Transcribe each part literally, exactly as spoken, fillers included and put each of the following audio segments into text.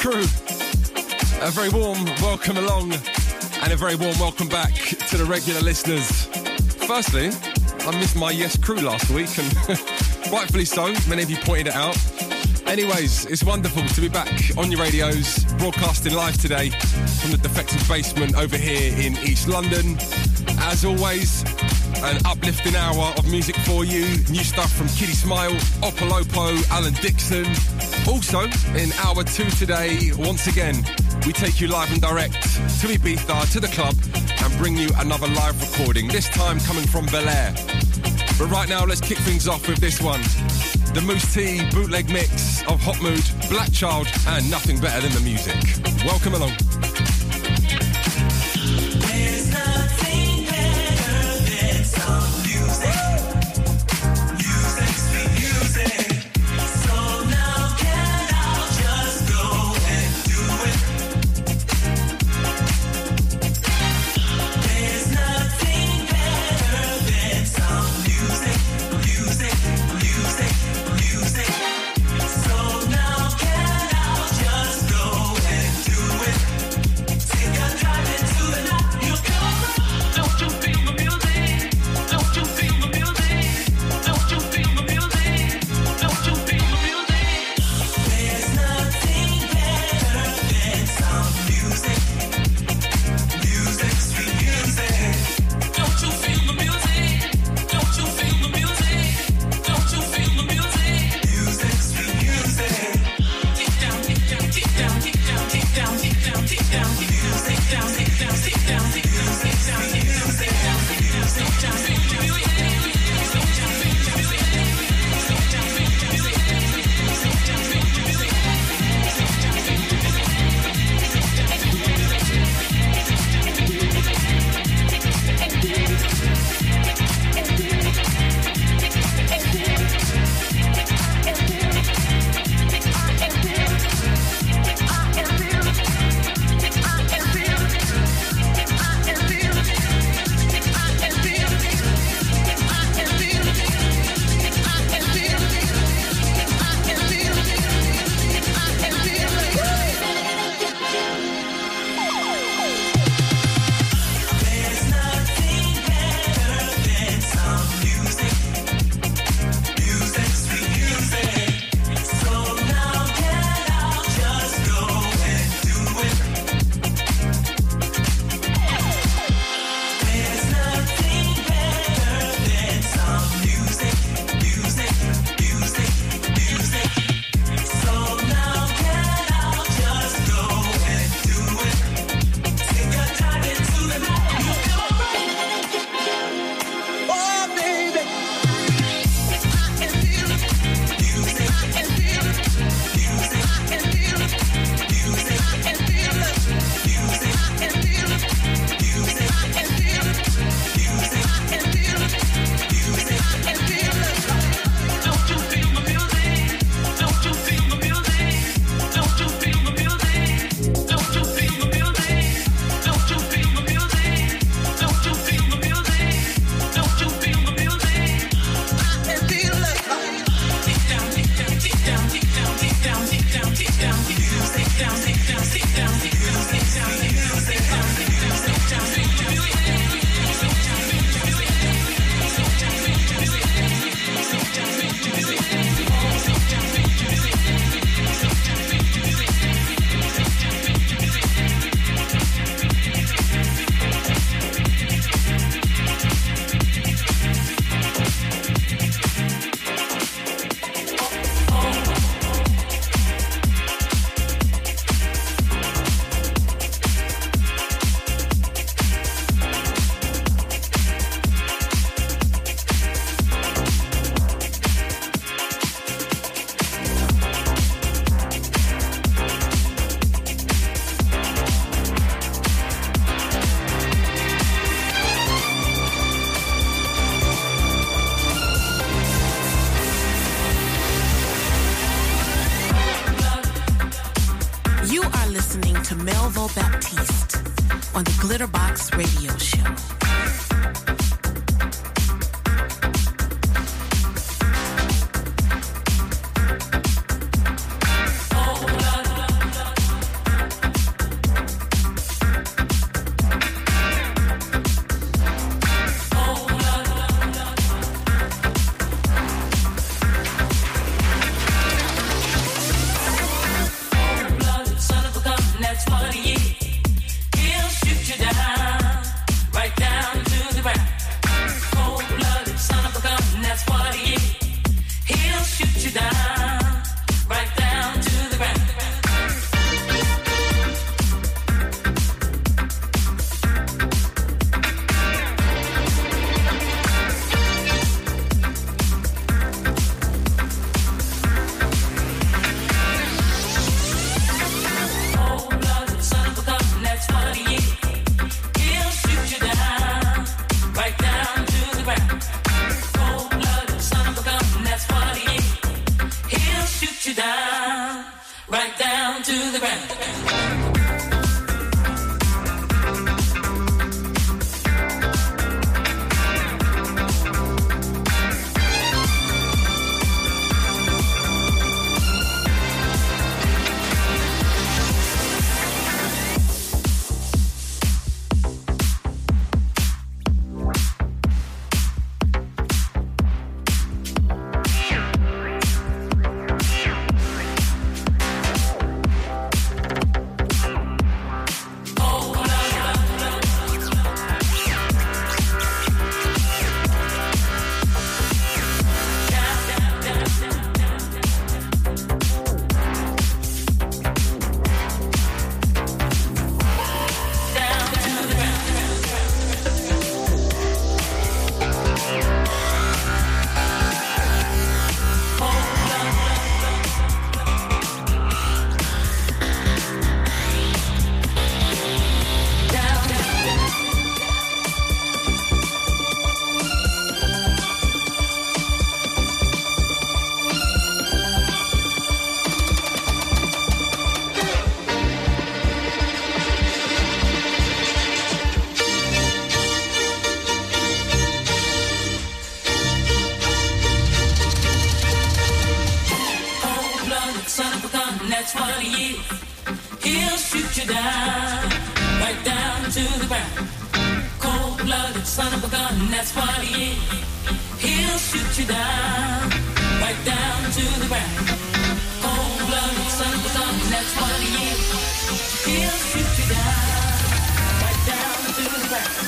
crew. A very warm welcome along and a very warm welcome back to the regular listeners. Firstly, I missed my Yes crew last week and rightfully so, many of you pointed it out. Anyways, it's wonderful to be back on your radios, broadcasting live today from the Defected Basement over here in East London. As always, an uplifting hour of music for you. New stuff from Kitty Smile, Opolopo, Alan Dixon. Also, in hour two today, once again, we take you live and direct to Ibiza, to the club, and bring you another live recording, this time coming from Bel Air. But right now, let's kick things off with this one. The Moose T bootleg mix of Hot Mood, Black Child, and Nothing Better Than the Music. Welcome along. There's nothing better than some music. Music, sweet music. So now can I just go and do it? There's nothing better than some music. Music, music, music. So now can I just go and do it? Take a drive into the night, you'll go. Don't you feel the music? Don't you feel the music? Don't you feel the music? Don't you feel the music? There's nothing better than some music. Music, sweet music. Don't you feel the music? Don't you feel the music? Don't you feel the music? Music, sweet music. Deep down, deep down, deep down, deep down, deep down, deep down, deep down, music down, deep down, deep down, deep music down, music down, music down, on the Glitterbox Radio Show. that's what he is. He'll shoot you down, right down to the ground. Cold-blooded son of a gun, that's what he is. He'll shoot you down, right down to the ground. Cold-blooded son of a gun, that's what he is. He'll shoot you down, right down to the ground.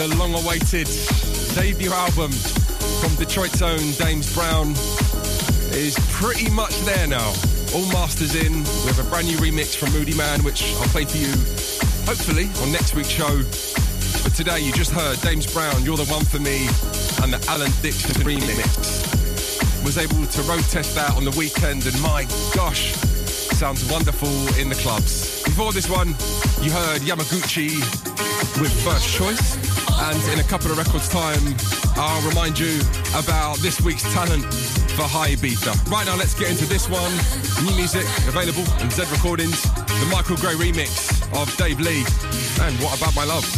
the long-awaited debut album from Detroit's own James Brown is pretty much there now. All masters in. We have a brand new remix from Moody Man, which I'll play for you, hopefully, on next week's show. But today, you just heard James Brown, You're the One for Me, and the Alan Dixon remix. Was able to road test that on the weekend, and my gosh, sounds wonderful in the clubs. Before this one, you heard Yamaguchi with First Choice, and in a couple of records' time, I'll remind you about this week's talent for High Ibiza. Right now, let's get into this one. New music available on Z Recordings, the Michael Gray remix of Dave Lee, and What About My Love?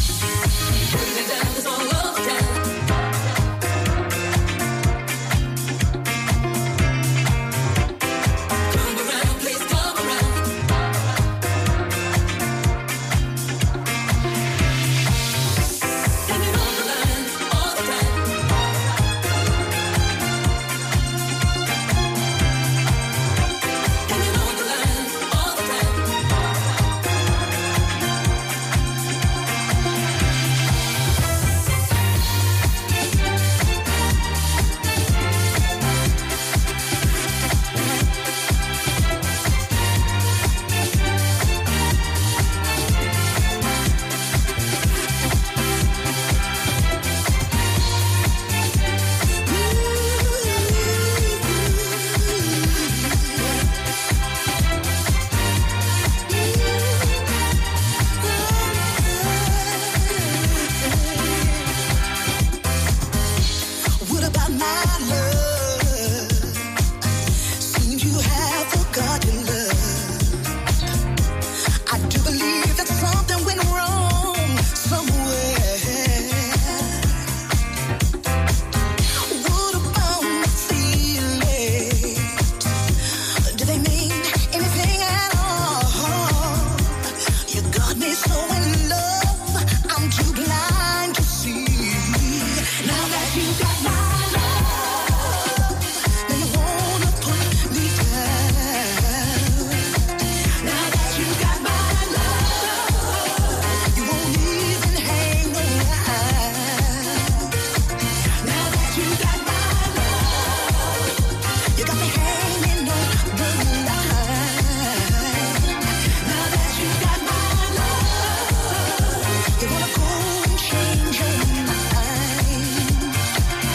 You wanna go and change your mind.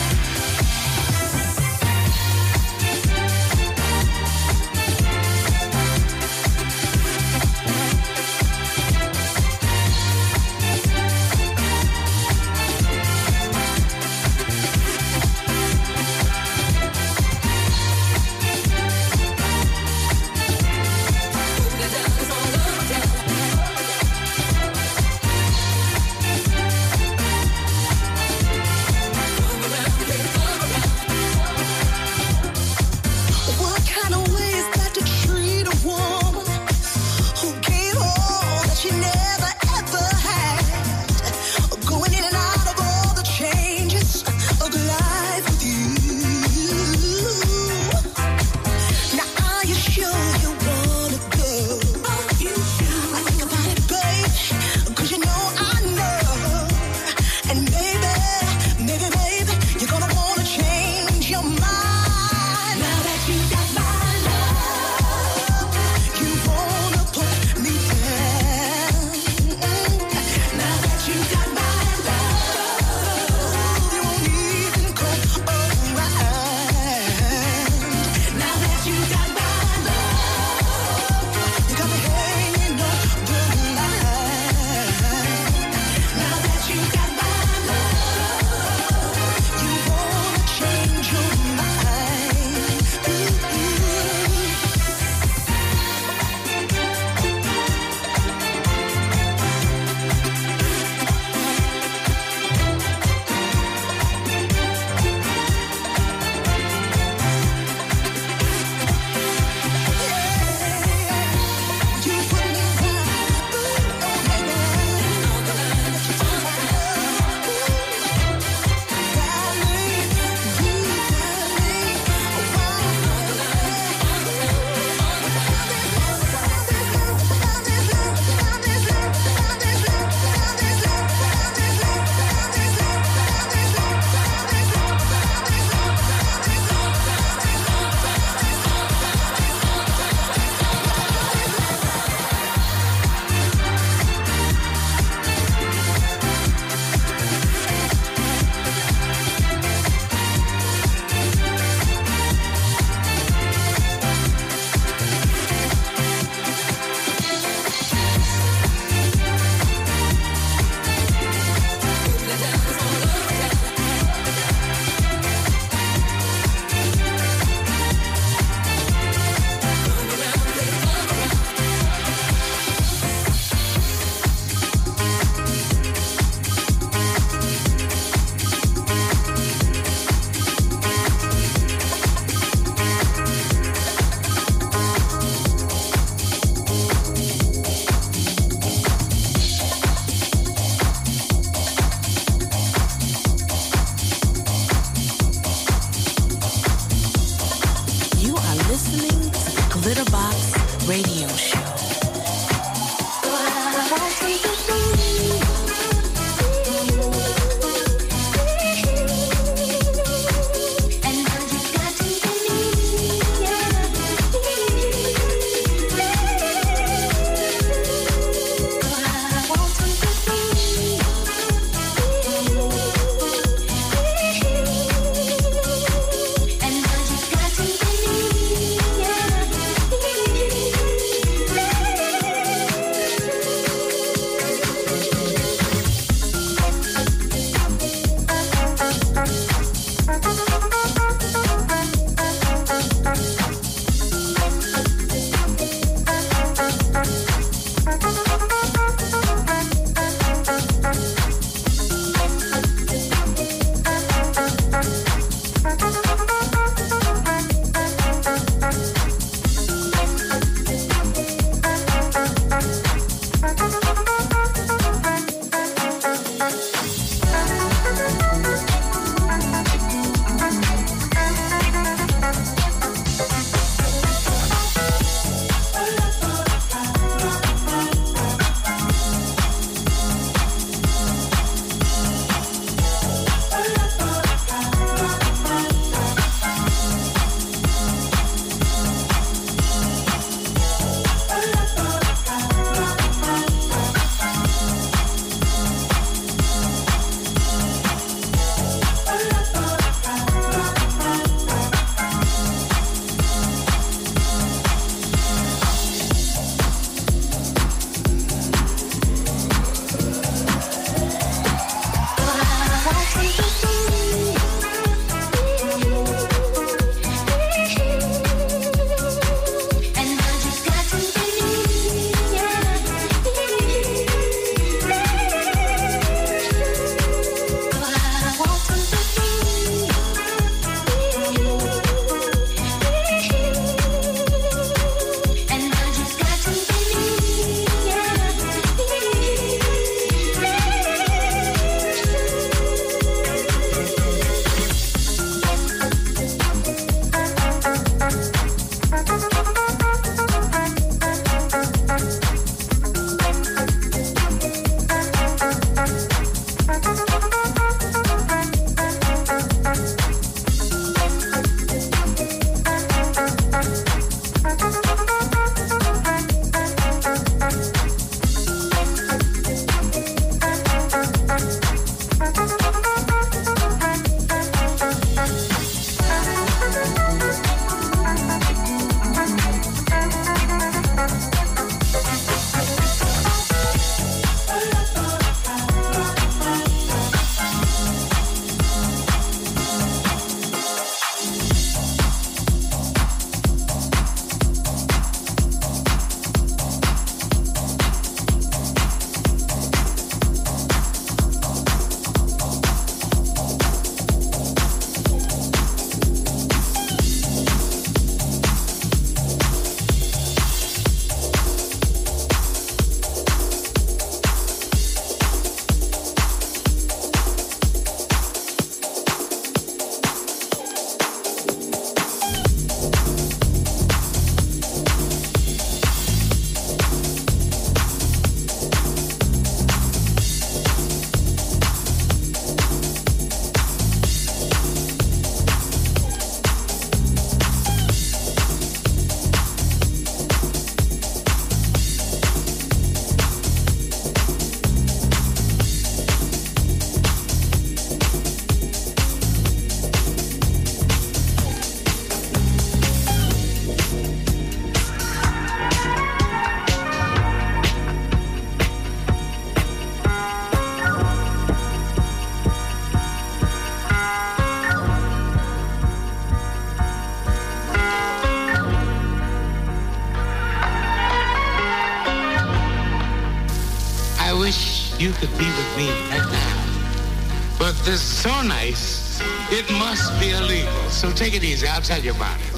you could be with me right now. But this is so nice, it must be illegal. So take it easy, I'll tell you about it.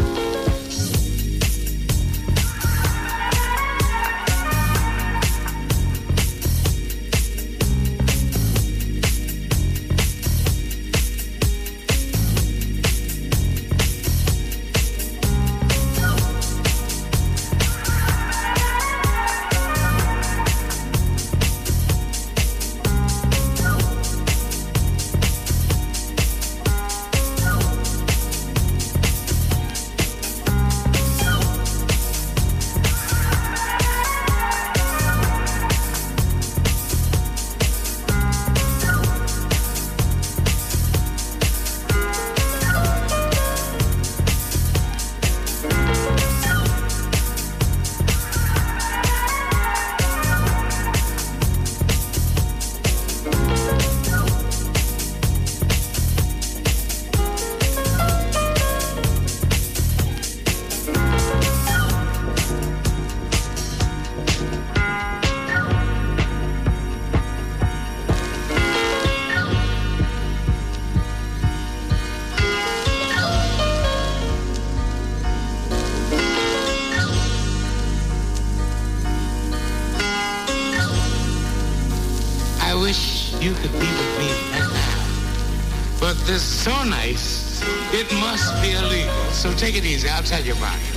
So nice, it must be illegal. So take it easy, I'll tell you about it.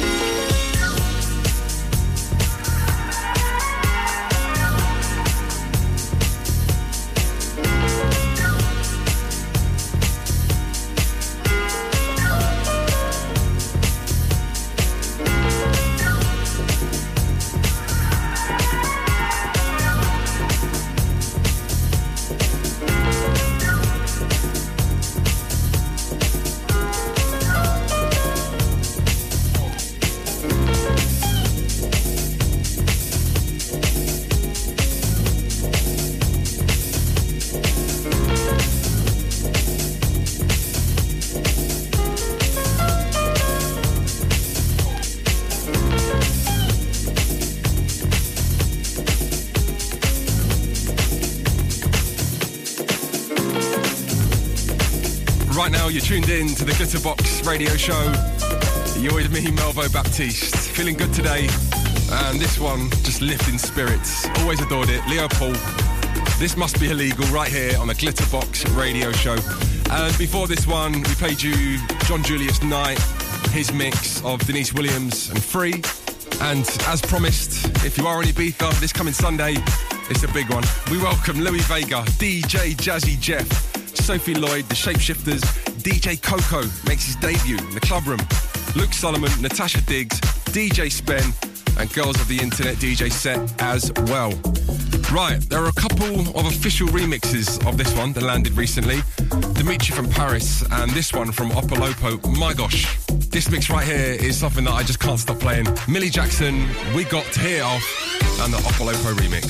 Right now, you're tuned in to the Glitterbox radio show. You're with me, Melvo Baptiste. Feeling good today. And this one, just lifting spirits. Always adored it. Leo Paul. This must be illegal right here on the Glitterbox radio show. And before this one, we played you John Julius Knight, his mix of Denise Williams and Free. And as promised, if you are in Ibiza this coming Sunday, it's a big one. We welcome Louis Vega, D J Jazzy Jeff, Sophie Lloyd, the Shapeshifters, D J Coco makes his debut in the club room, Luke Solomon, Natasha Diggs, D J Spen, and Girls of the Internet D J set as well. Right, there are a couple of official remixes of this one that landed recently. Dimitri from Paris and this one from Opolopo. My gosh, this mix right here is something that I just can't stop playing. Millie Jackson, We Got to Hear Off, and the Opolopo remix.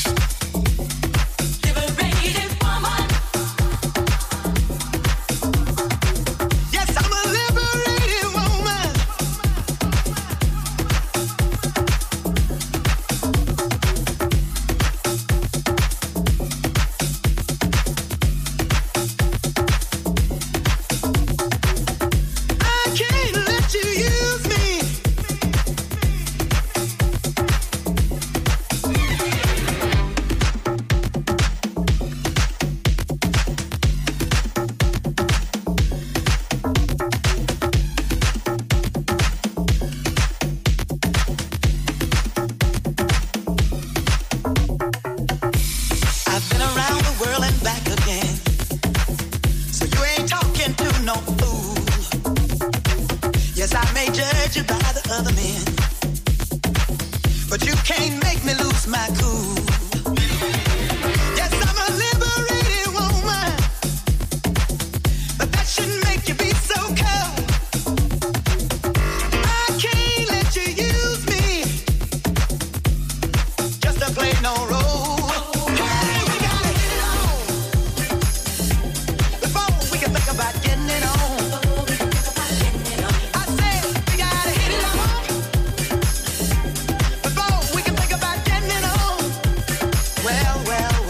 Well, well,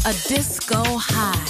A disco high.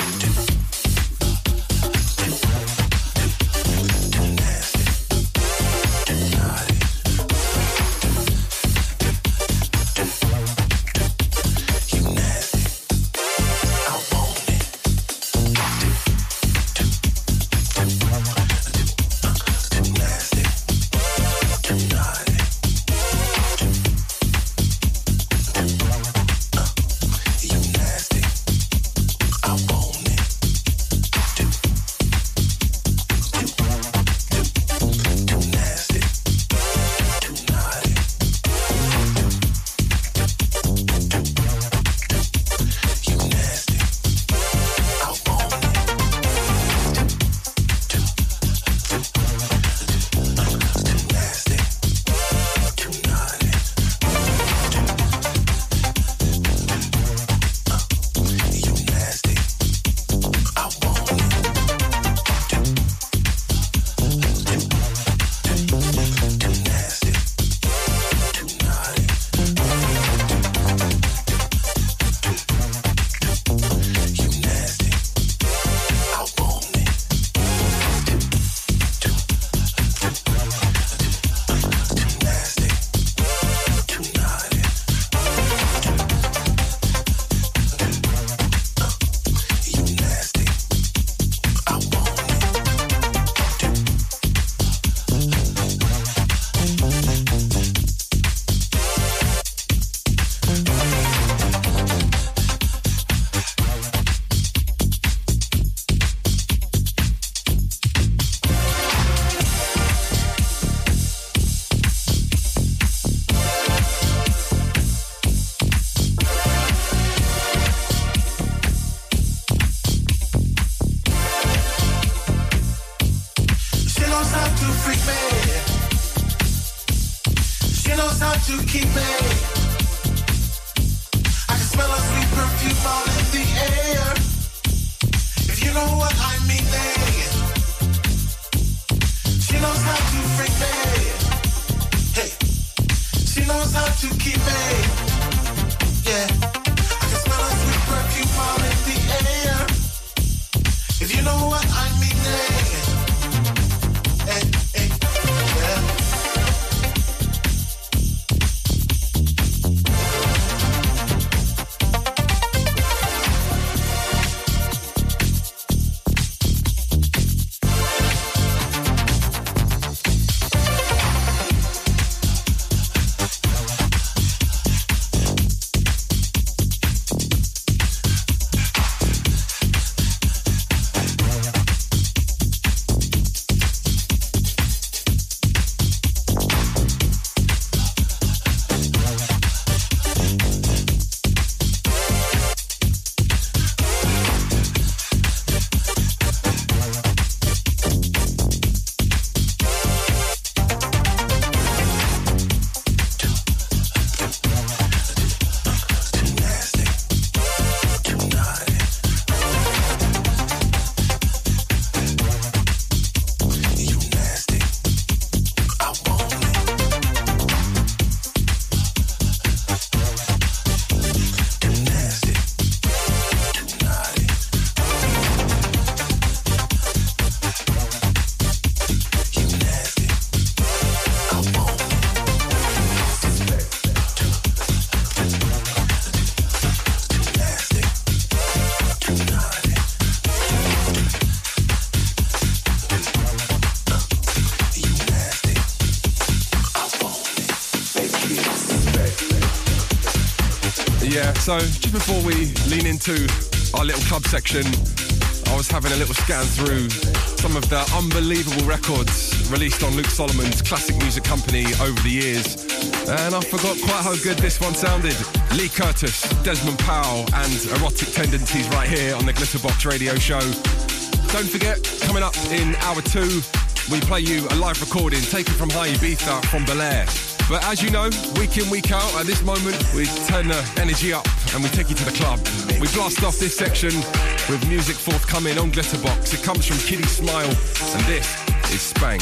So just before we lean into our little club section, I was having a little scan through some of the unbelievable records released on Luke Solomon's Classic Music Company over the years, and I forgot quite how good this one sounded. Lee Curtis, Desmond Powell and Erotic Tendencies right here on the Glitterbox Radio Show. Don't forget, coming up in hour two, we play you a live recording taken from High Ibiza from Bel Air. But as you know, week in, week out, at this moment, we turn the energy up and we take you to the club. We blast off this section with music forthcoming on Glitterbox. It comes from Kitty Smile, and this is Spank.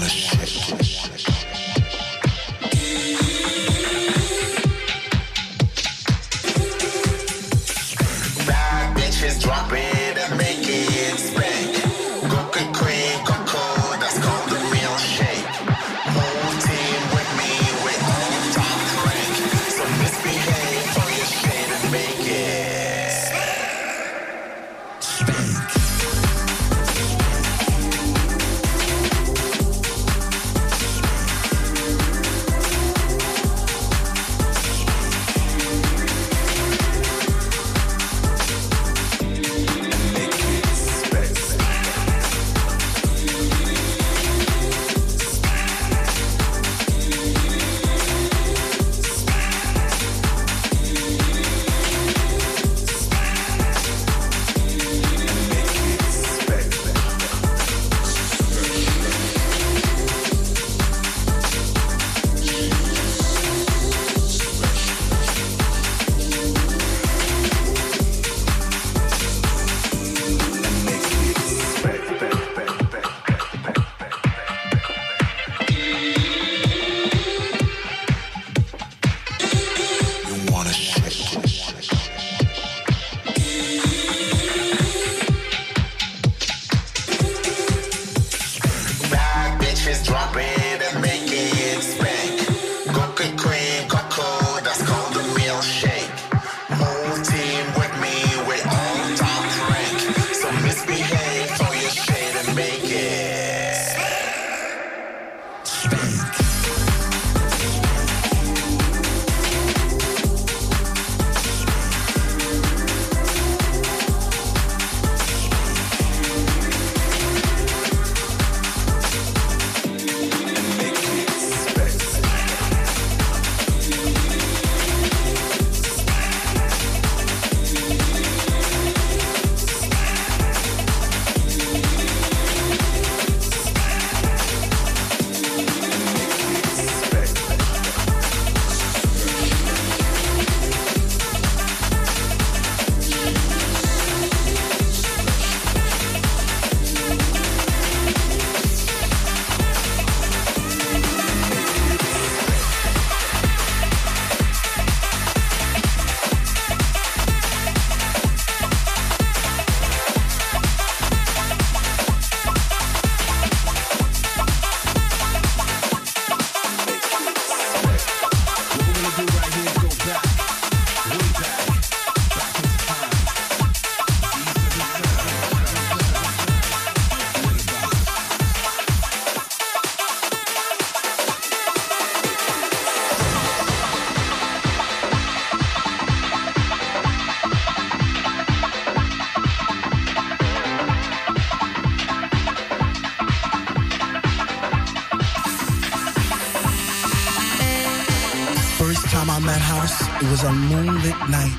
wanna shake. Bad bitches drop it and make it spank. Coca cream, cocoa, that's called the milkshake. Whole team with me, we're all top rank. So misbehave for your shade and make it spank. It was a moonlit night.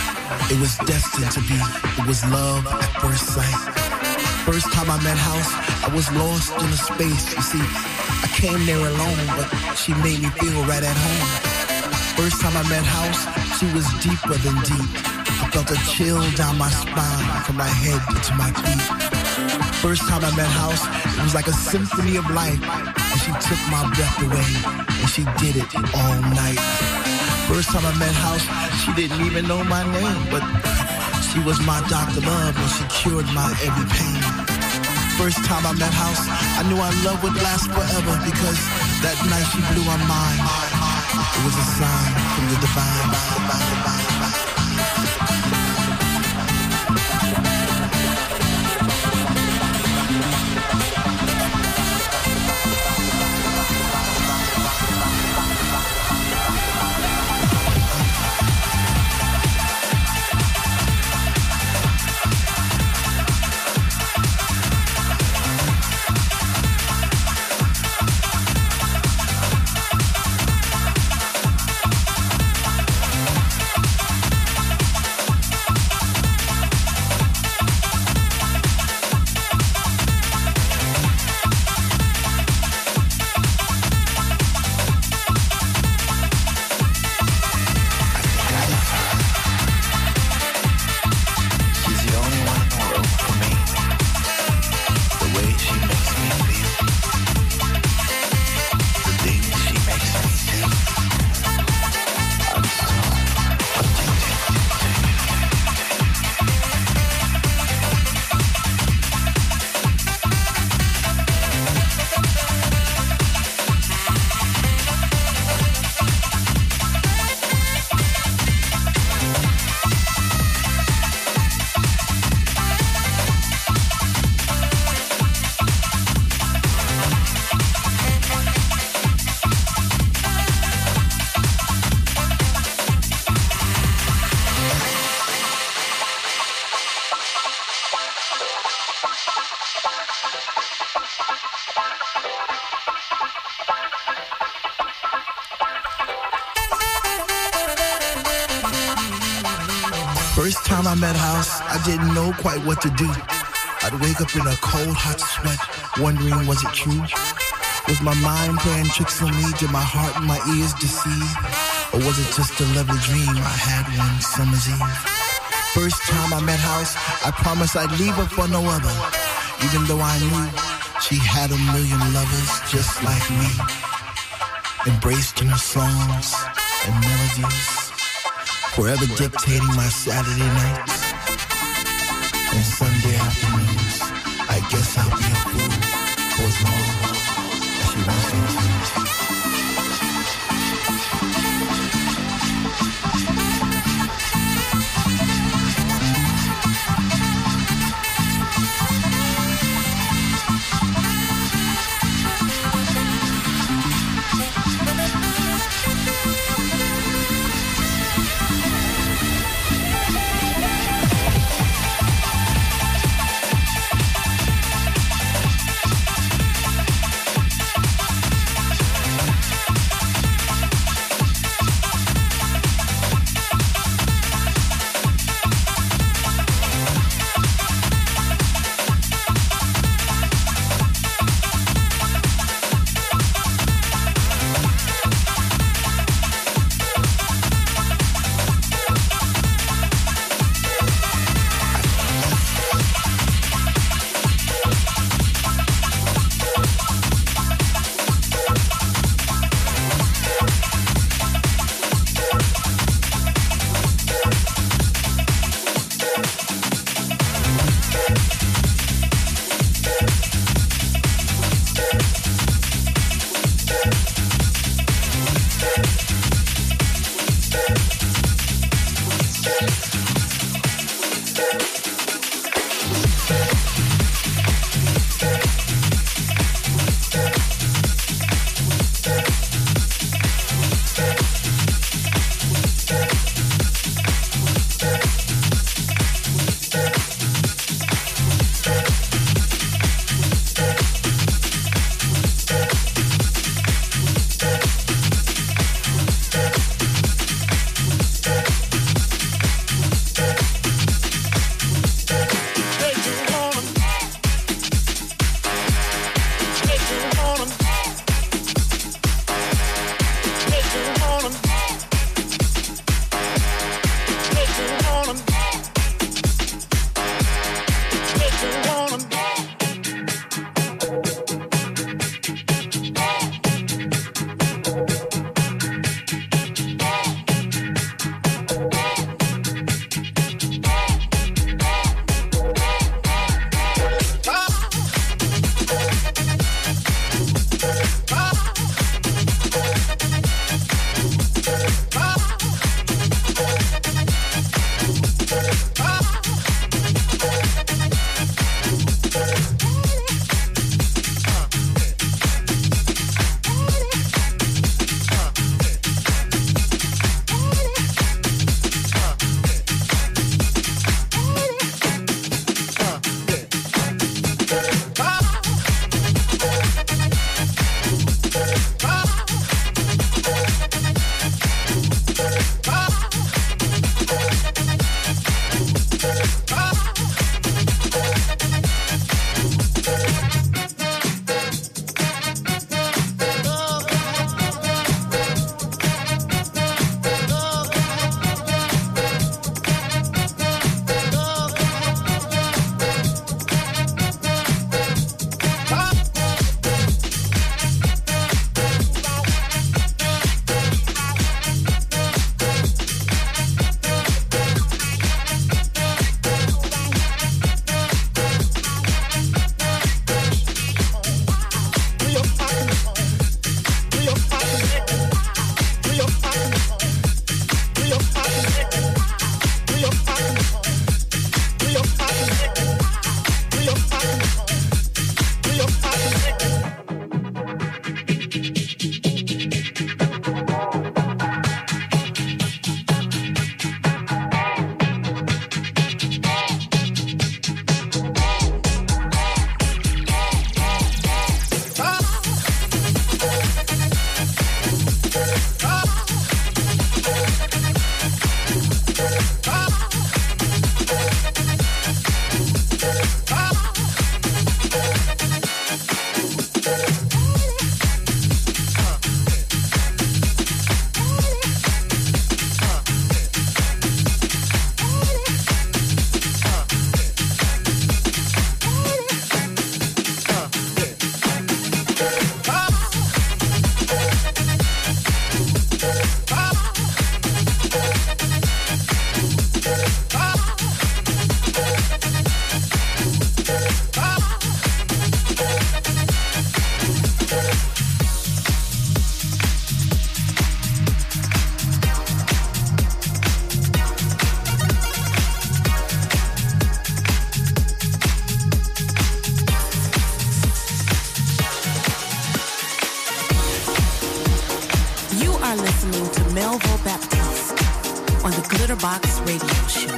It was destined to be. It was love at first sight. First time I met House, I was lost in a space. You see, I came there alone, but she made me feel right at home. First time I met House, she was deeper than deep. I felt a chill down my spine, from my head to my feet. First time I met House, it was like a symphony of life. And she took my breath away, and she did it all night. First time I met House, she didn't even know my name, but she was my Doctor Love and she cured my every pain. First time I met House, I knew our love would last forever because that night she blew my mind. It was a sign from the divine. divine, divine, divine. First time I met House, I didn't know quite what to do. I'd wake up in a cold, hot sweat, wondering was it true? Was my mind playing tricks on me? Did my heart and my ears deceive? Or was it just a lovely dream I had one summer's eve? First time I met House, I promised I'd leave her for no other, even though I knew she had a million lovers just like me, embraced in her songs and melodies, forever dictating my Saturday nights and Sunday afternoons. I guess I'll be a fool for as long as she wants me to. Glitterbox Radio Show.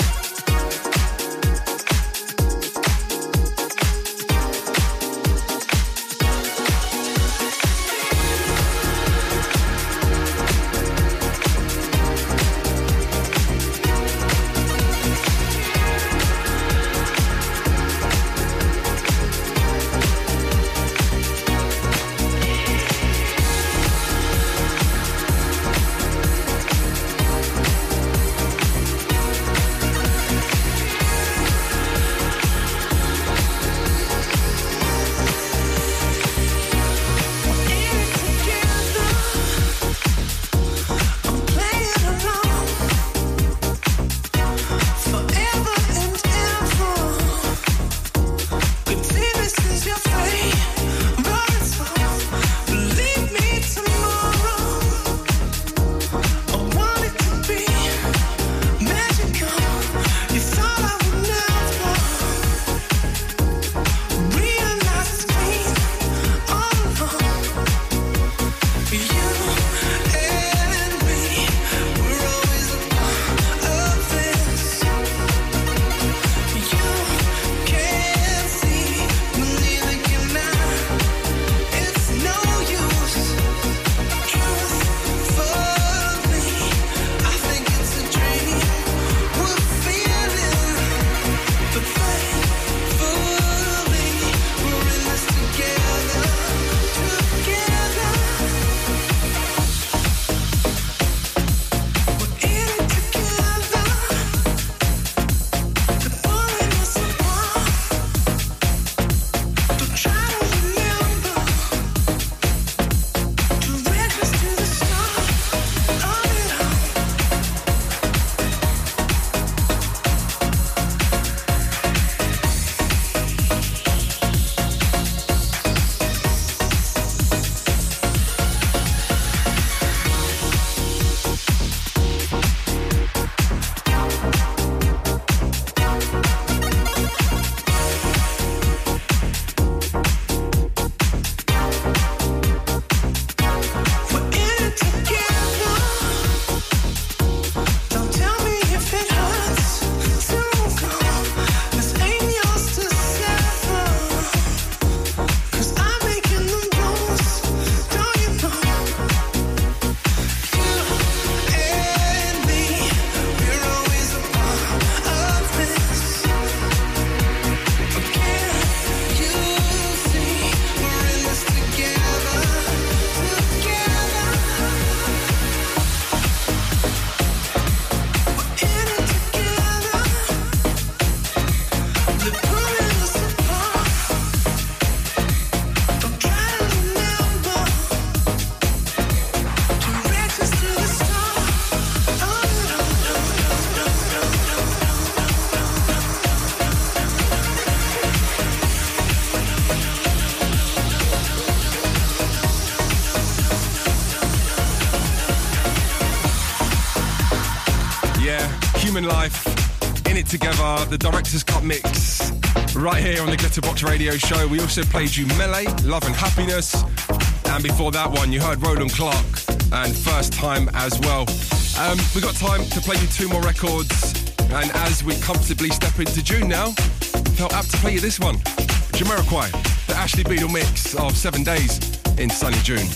Life, In It Together, the Director's Cut mix, right here on the Glitterbox Radio Show. We also played you Melee, Love and Happiness, and before that one you heard Roland Clark and First Time as well. Um, we got time to play you two more records, and as we comfortably step into June now, felt apt to play you this one, Jamiroquai, the Ashley Beadle mix of Seven Days in sunny June.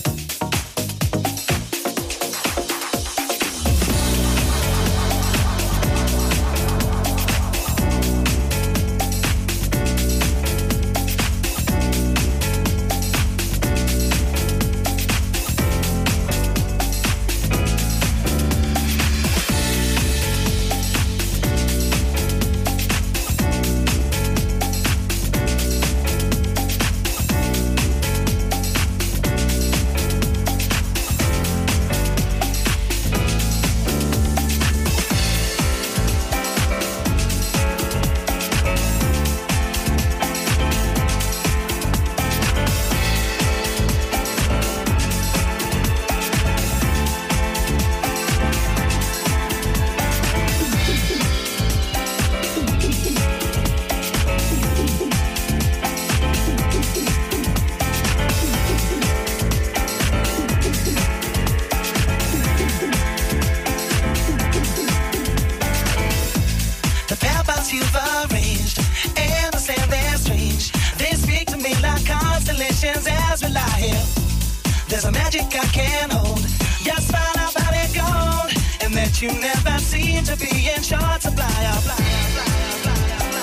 you never seem to be in short supply. Oh, fly, fly, fly,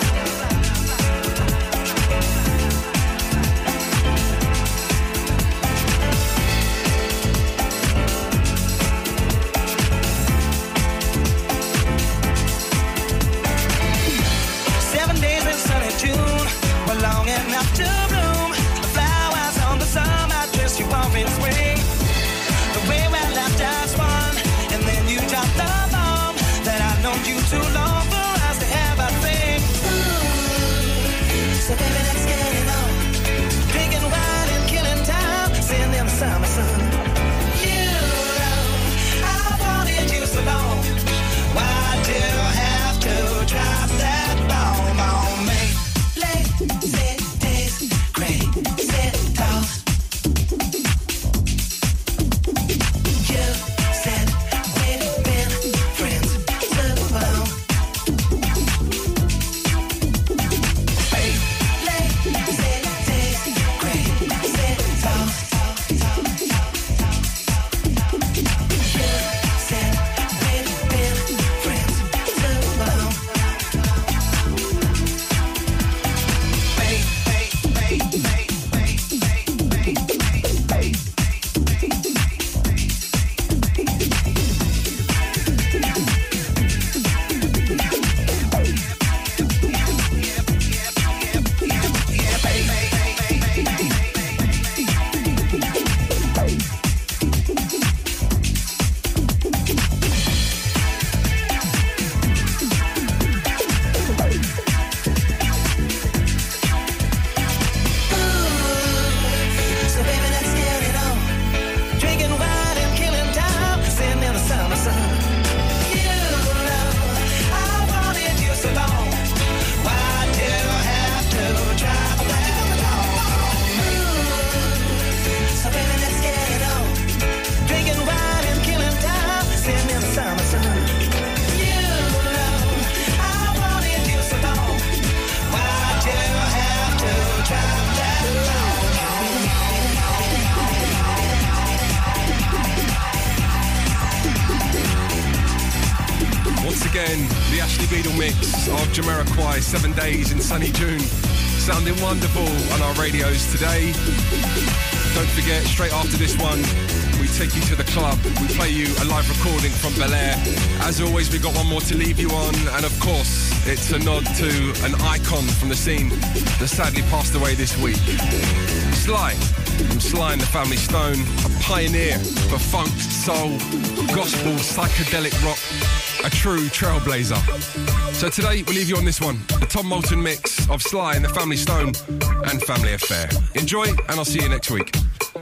Seven days in sunny June were long enough to bloom. The flowers on the summer dress you off in spring. The way we left us one, and then you dropped the bomb that I've known you too long for us to have a thing. Ooh, so baby, let's get it on. Drinking wine and killing time, sitting in the summer sun. You know, I wanted you so long. Why do you have to drop that bomb on me? Lazy days, crazy thoughts. You said we've been friends too long. Hey, lazy days, crazy thoughts. You said we've been friends too long. Hey, hey, hey, hey, hey, hey, hey, hey, So baby, let's get it on. Drinking wine and killing time, sitting in the summer sun. You know, I wanted you so long. Why do you have to drop that bomb? So baby, let's get it on. Drinking wine and killing time, sitting in the summer sun. You know, I wanted you so long. Why do you have to drop that bomb? Once again, the Ashley Beadle mix of Jamiroquai, Seven Days in Sunny June. Sounding wonderful on our radios today. Don't forget, straight after this one, we take you to the club. We play you a live recording from Bel Air. As always, we got one more to leave you on. And of course, it's a nod to an icon from the scene that sadly passed away this week. Sly, from Sly and the Family Stone, a pioneer for funk, soul, gospel, psychedelic rock, a true trailblazer. So today, we'll leave you on this one, the Tom Moulton mix of Sly and the Family Stone and Family Affair. Enjoy, and I'll see you next week.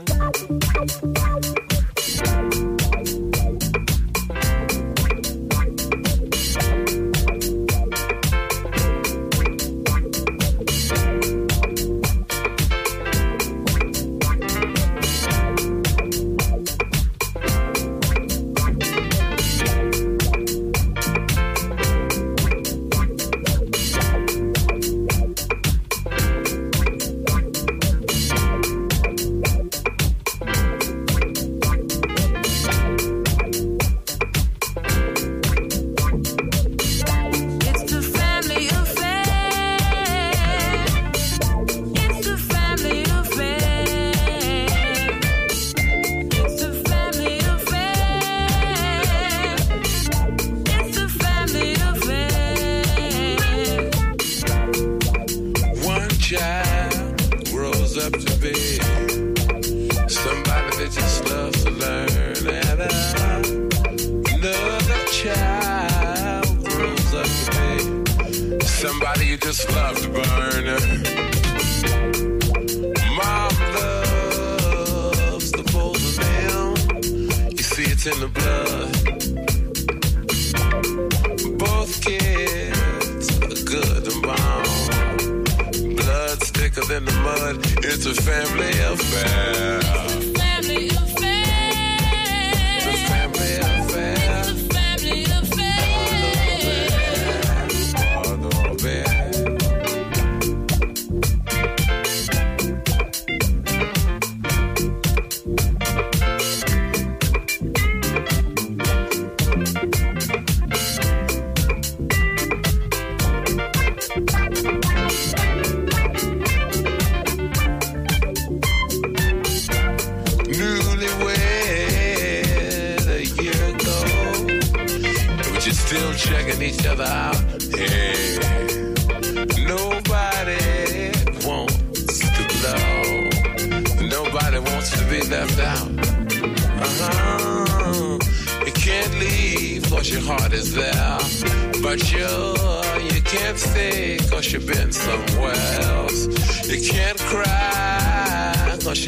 just love to burn. Mom loves the both of them. You see, it's in the blood. Both kids are good and bomb. Blood's thicker than the mud. It's a family affair. Family affair. It's a family affair. It's a family affair. All over. still checking each other out. Hey, nobody wants to blow. Nobody wants to be left out. Uh-huh. You can't leave cause your heart is there. But you, you can't stay cause you've been somewhere else. You can't cry cause you